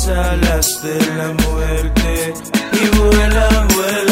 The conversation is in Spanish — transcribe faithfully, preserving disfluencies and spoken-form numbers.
las alas de la muerte y vuela, vuela.